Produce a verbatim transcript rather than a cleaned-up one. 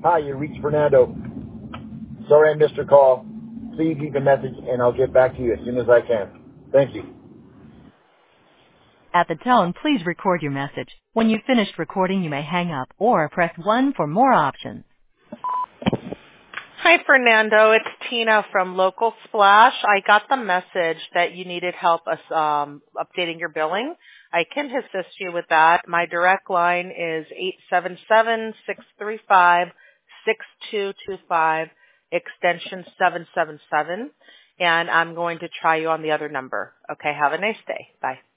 Hi, you reached Fernando. Sorry I missed your call. Please leave a message and I'll get back to you as soon as I can. Thank you. At the tone, please record your message. When you've finished recording, you may hang up or press one for more options. Hi, Fernando. It's Tina from Local Splash. I got the message that you needed help us um, updating your billing. I can assist you with that. My direct line is eight seven seven, six three five, six two two five, extension seven seven seven, and I'm going to try you on the other number. Okay, have a nice day. Bye.